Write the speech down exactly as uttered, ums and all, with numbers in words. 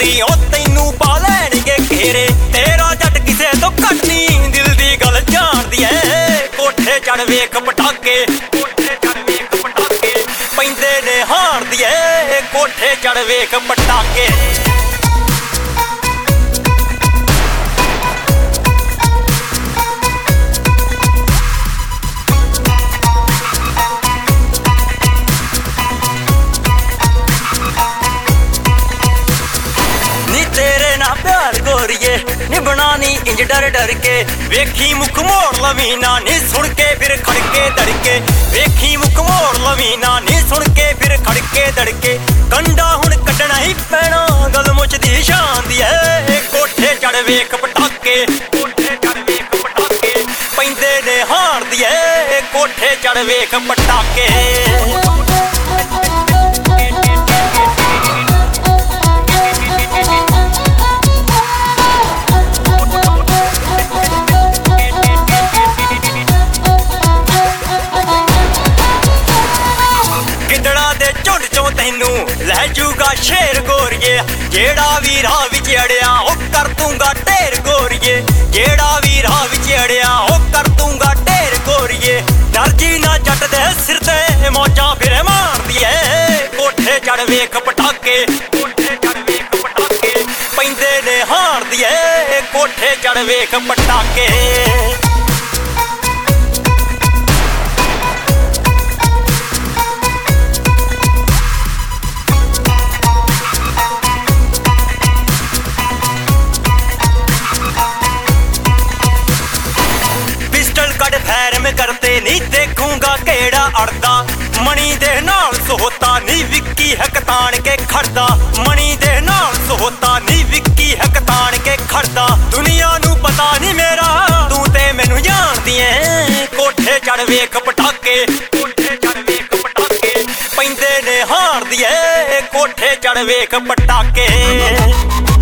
ਛਤਰੀ ਉਹ ਤੈਨੂੰ ਪਾ ਲੈਣਗੇ ਘੇਰੇ। ਤੇਰਾ ਜੱਟ ਕਿਸੇ ਤੋਂ ਘੱਟ ਨੀ ਦਿਲ ਦੀ ਗੱਲ ਜਾਣਦੀ ਐ। ਕੋਠੇ ਚੜ ਵੇਖ ਪਟਾਕੇ, ਕੋਠੇ ਚੜ ਵੇਖ ਪਟਾਕੇ ਪੈਂਦੇ ਨੇ ਹਾਣ ਦੀ ਐ। ਕੋਠੇ ਚੜ ਵੇਖ ਪਟਾਕੇ। ਨਿਭਣਾ ਨੀ ਇੰਜ ਡਰ ਡਰ ਕੇ ਵੇਖੀ ਮੁਖ ਮੋੜ ਲਵੀ ਨਾ ਨੀ ਸੁਣ ਕੇ ਫਿਰ ਖੜਕੇ ਧੜਕੇ। ਵੇਖੀ ਮੁਖ ਮੋੜ ਲਵੀ ਨਾ ਨੀ ਸੁਣ ਕੇ ਫਿਰ ਖੜਕੇ ਧੜਕੇ। ਕੰਡਾ ਹੁਣ ਕੱਢਣਾ ਹੀ ਪੈਣਾ ਗੱਲ ਮੁੱਚਦੀ ਸ਼ਾਨ ਦੀ ਐ। ਕੋਠੇ ਚੜ ਵੇਖ ਪਟਾਕੇ, ਕੋਠੇ ਚੜ ਵੇਖ ਪਟਾਕੇ ਪੈਂਦੇ ਨੇ ਹਾਣ ਦੀ ਐ। ਕੋਠੇ ਚੜ ਵੇਖ ਪਟਾਕੇ। ਲੈ ਜੂਗਾ ਸ਼ੇਰ ਗੋਰੀਏ ਜਿਹੜਾ ਵੀ ਰਾਹ ਵਿੱਚ ਅੜਿਆ ਉਹ ਕਰ ਦੂੰਗਾ ਢੇਰ ਗੋਰੀਏ। ਜਿਹੜਾ ਵੀ ਰਾਹ ਵਿੱਚ ਅੜਿਆ ਉਹ ਕਰ ਦੂੰਗਾ ਢੇਰ ਗੋਰੀਏ। ਦਰਜੀ ਨਾ ਜੱਟ ਦੇ ਸਿਰ ਤੇ ਮੌਜਾਂ ਫਿਰੇ ਮਾਰਦੀ ਐ। ਕੋਠੇ ਚੜ ਵੇਖ ਪਟਾਕੇ, ਕੋਠੇ ਚੜ ਵੇਖ ਪਟਾਕੇ ਪੈਂਦੇ ਨੇ ਹਾਣ ਦੀ ਐ। ਕੋਠੇ ਚੜ ਵੇਖ ਪਟਾਕੇ। करते नी देखूंगा केड़ा अड़दा। मणि दे नाल सोहता नी विक्की हकतान के खड़दा। मणि दे नाल सोहता नी विक्की हकतान के खड़दा। दुनिया नू पता नी मेरा तू ते मैनू जानदी ऐ। कोठे चढ़ वेख पटाके, कोठे चढ़ वेख पटाके पैंदे ने हाण दी ऐ। कोठे चढ़ वेख पटाके।